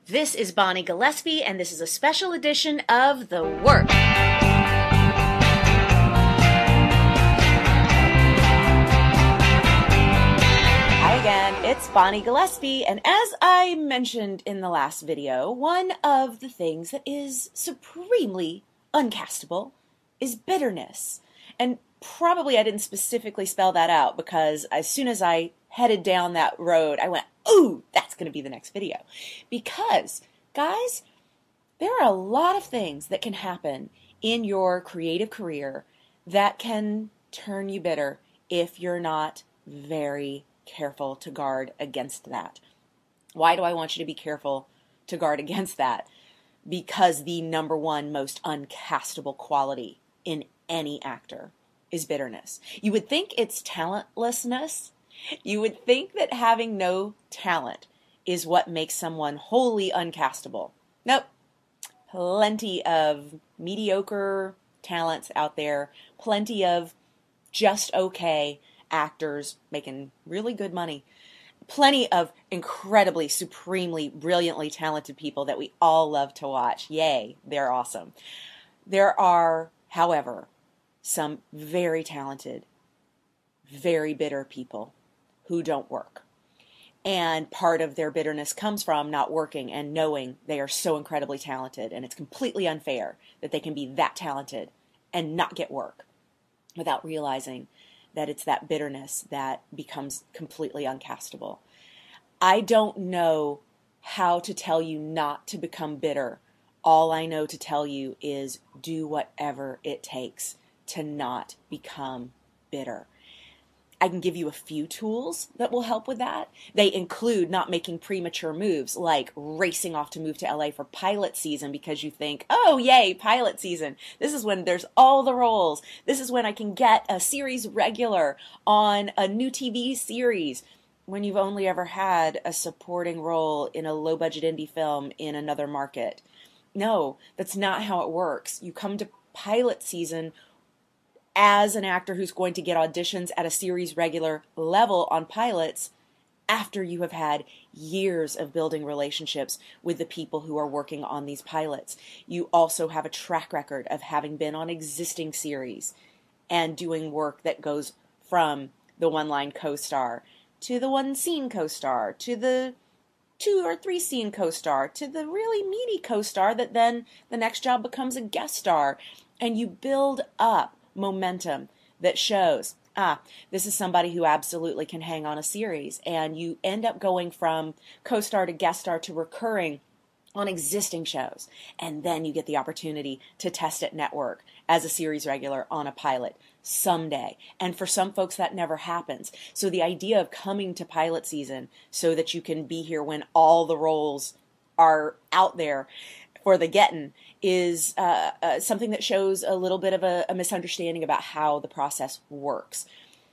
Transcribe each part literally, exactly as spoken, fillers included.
This is Bonnie Gillespie, and this is a special edition of The Work. Hi again, it's Bonnie Gillespie, and as I mentioned in the last video, one of the things that is supremely uncastable is bitterness. And probably I didn't specifically spell that out because as soon as I headed down that road, I went, ooh, that's going to be the next video. Because, guys, there are a lot of things that can happen in your creative career that can turn you bitter if you're not very careful to guard against that. Why do I want you to be careful to guard against that? Because the number one most uncastable quality in any actor is bitterness. You would think it's talentlessness. You would think that having no talent is what makes someone wholly uncastable. Nope. Plenty of mediocre talents out there. Plenty of just okay actors making really good money. Plenty of incredibly, supremely, brilliantly talented people that we all love to watch. Yay, they're awesome. There are, however, some very talented, very bitter people who don't work. And part of their bitterness comes from not working and knowing they are so incredibly talented, and it's completely unfair that they can be that talented and not get work without realizing that it's that bitterness that becomes completely uncastable. I don't know how to tell you not to become bitter. All I know to tell you is do whatever it takes to not become bitter. I can give you a few tools that will help with that. They include not making premature moves, like racing off to move to L A for pilot season because you think, oh, yay, pilot season. This is when there's all the roles. This is when I can get a series regular on a new T V series when you've only ever had a supporting role in a low-budget indie film in another market. No, that's not how it works. You come to pilot season as an actor who's going to get auditions at a series regular level on pilots after you have had years of building relationships with the people who are working on these pilots. You also have a track record of having been on existing series and doing work that goes from the one-line co-star to the one-scene co-star to the two or three scene co-star to the really meaty co-star that then the next job becomes a guest star. And you build up momentum that shows, ah, this is somebody who absolutely can hang on a series, and you end up going from co-star to guest star to recurring on existing shows, and then you get the opportunity to test at network as a series regular on a pilot someday. And for some folks that never happens. So the idea of coming to pilot season so that you can be here when all the roles are out there for the getting is uh, uh, something that shows a little bit of a, a misunderstanding about how the process works.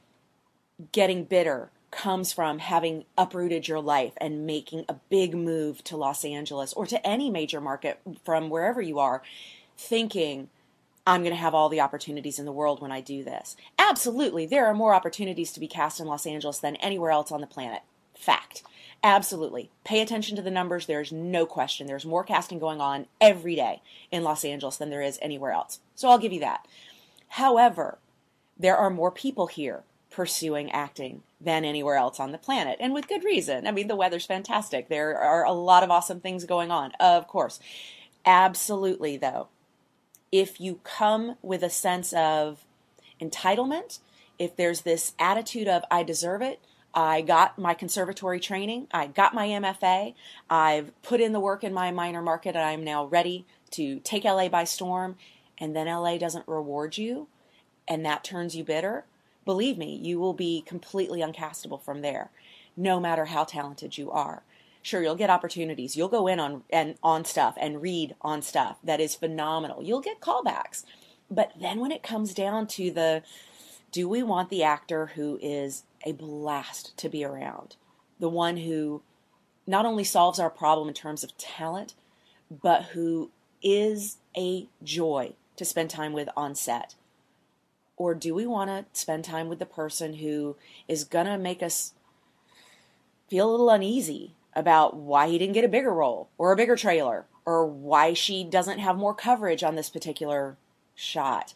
Getting bitter comes from having uprooted your life and making a big move to Los Angeles or to any major market from wherever you are, thinking, I'm going to have all the opportunities in the world when I do this. Absolutely, there are more opportunities to be cast in Los Angeles than anywhere else on the planet. Fact. Absolutely. Pay attention to the numbers. There's no question. There's more casting going on every day in Los Angeles than there is anywhere else. So I'll give you that. However, there are more people here pursuing acting than anywhere else on the planet, and with good reason. I mean, the weather's fantastic. There are a lot of awesome things going on, of course. Absolutely, though, if you come with a sense of entitlement, if there's this attitude of, I deserve it, I got my conservatory training, I got my M F A, I've put in the work in my minor market, and I'm now ready to take L A by storm, and then L A doesn't reward you, and that turns you bitter, believe me, you will be completely uncastable from there, no matter how talented you are. Sure, you'll get opportunities. You'll go in on and on stuff and read on stuff that is phenomenal. You'll get callbacks. But then when it comes down to the, do we want the actor who is a blast to be around, the one who not only solves our problem in terms of talent, but who is a joy to spend time with on set? Or do we want to spend time with the person who is going to make us feel a little uneasy about why he didn't get a bigger role or a bigger trailer or why she doesn't have more coverage on this particular shot.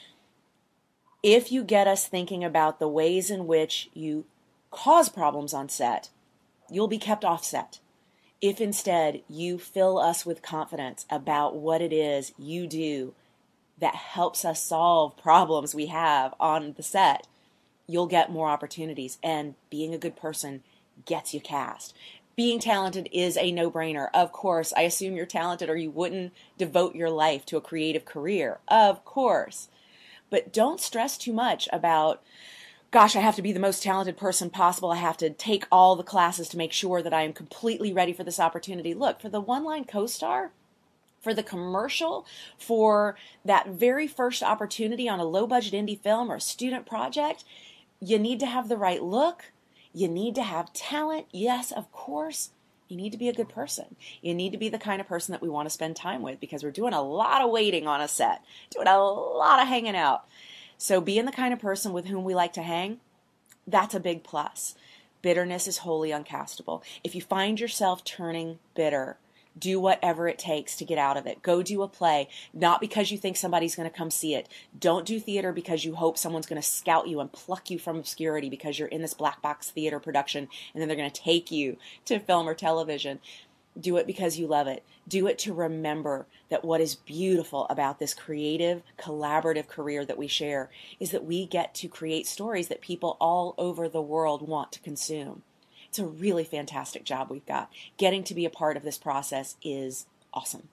If you get us thinking about the ways in which you cause problems on set, you'll be kept off set. If instead you fill us with confidence about what it is you do that helps us solve problems we have on the set, you'll get more opportunities, and being a good person gets you cast. Being talented is a no-brainer. Of course, I assume you're talented or you wouldn't devote your life to a creative career. Of course. But don't stress too much about, gosh, I have to be the most talented person possible. I have to take all the classes to make sure that I am completely ready for this opportunity. Look, for the one-line co-star, for the commercial, for that very first opportunity on a low-budget indie film or a student project, you need to have the right look. You need to have talent. Yes, of course. You need to be a good person. You need to be the kind of person that we want to spend time with, because we're doing a lot of waiting on a set, doing a lot of hanging out. So being the kind of person with whom we like to hang, that's a big plus. Bitterness is wholly uncastable. If you find yourself turning bitter, do whatever it takes to get out of it. Go do a play, not because you think somebody's going to come see it. Don't do theater because you hope someone's going to scout you and pluck you from obscurity because you're in this black box theater production and then they're going to take you to film or television. Do it because you love it. Do it to remember that what is beautiful about this creative, collaborative career that we share is that we get to create stories that people all over the world want to consume. It's a really fantastic job we've got. Getting to be a part of this process is awesome.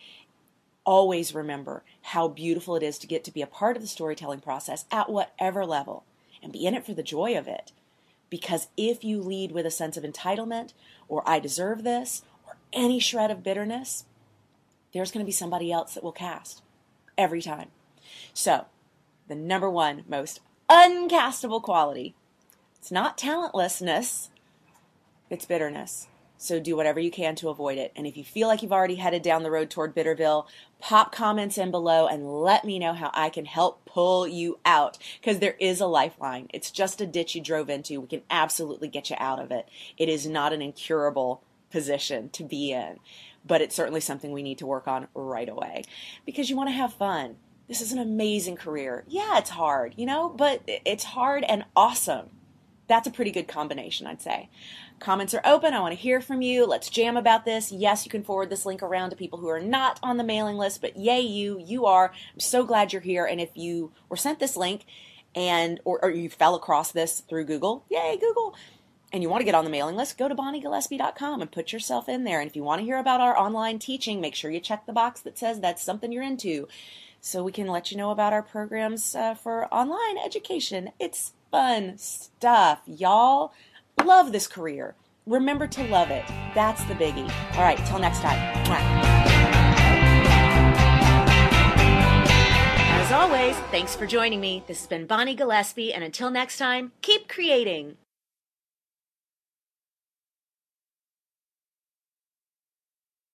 Always remember how beautiful it is to get to be a part of the storytelling process at whatever level, and be in it for the joy of it. Because if you lead with a sense of entitlement, or I deserve this, or any shred of bitterness, there's going to be somebody else that will cast every time. So, the number one most uncastable quality, it's not talentlessness, it's bitterness. So do whatever you can to avoid it. And if you feel like you've already headed down the road toward Bitterville, pop comments in below and let me know how I can help pull you out. Because there is a lifeline. It's just a ditch you drove into. We can absolutely get you out of it. It is not an incurable position to be in. But it's certainly something we need to work on right away. Because you want to have fun. This is an amazing career. Yeah, it's hard, you know, but it's hard and awesome. That's a pretty good combination, I'd say. Comments are open. I want to hear from you. Let's jam about this. Yes, you can forward this link around to people who are not on the mailing list, but yay you, you are. I'm so glad you're here. And if you were sent this link and or, or you fell across this through Google, yay, Google, and you want to get on the mailing list, go to Bonnie Gillespie dot com and put yourself in there. And if you want to hear about our online teaching, make sure you check the box that says that's something you're into, so we can let you know about our programs uh, for online education. It's fun stuff, y'all. Love this career. Remember to love it. That's the biggie. All right, till next time. As always, thanks for joining me. This has been Bonnie Gillespie, and until next time, keep creating.